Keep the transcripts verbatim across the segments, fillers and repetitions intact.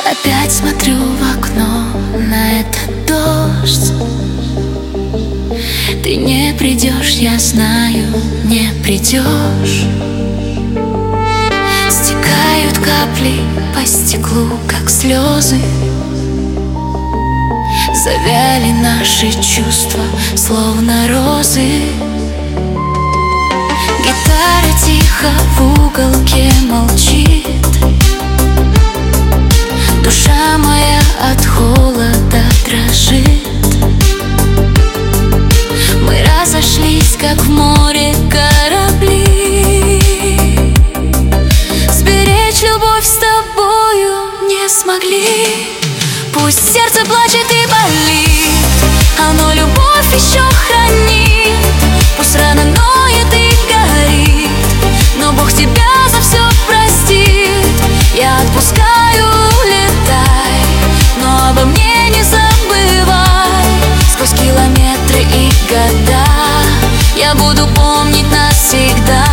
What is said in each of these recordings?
Опять смотрю в окно на этот дождь. Ты не придешь, я знаю, не придешь. Стекают капли по стеклу, как слезы. Завяли наши чувства, словно розы. Гитара тихо в уголке молчит. Душа моя от холода дрожит. Мы разошлись, как в море корабли. Сберечь любовь с тобою не смогли. Пусть сердце плачет и болит, оно любовь еще хранит. Пусть рана ноет и горит, но Бог тебя за все простит. Я отпускаю, улетай, но обо мне не забывай. Сквозь километры и года я буду помнить навсегда.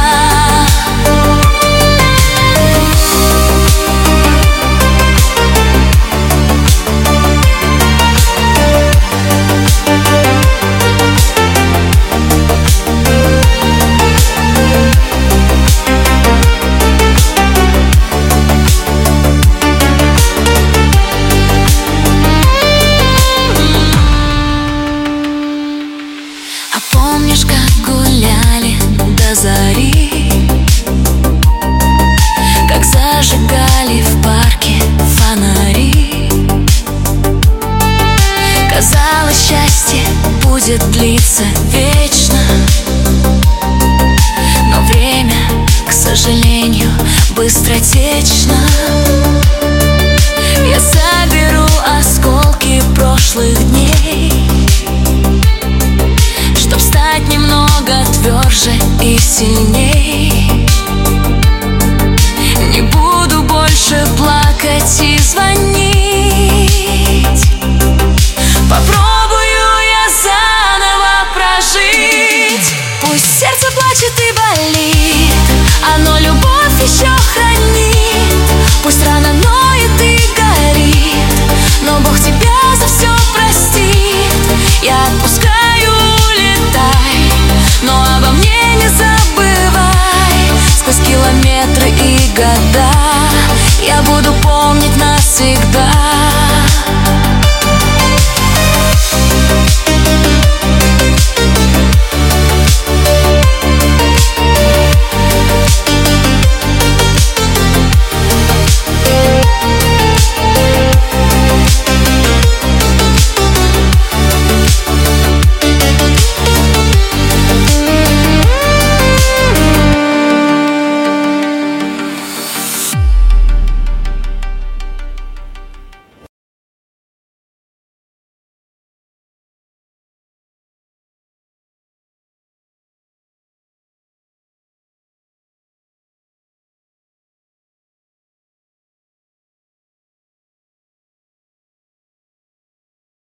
Помнишь, как гуляли до зари, как зажигали в парке фонари. Казалось, счастье будет длиться вечно, но время, к сожалению, быстротечно. Я соберу осколки прошлых дней, чтоб стать немного тверже и сильнее.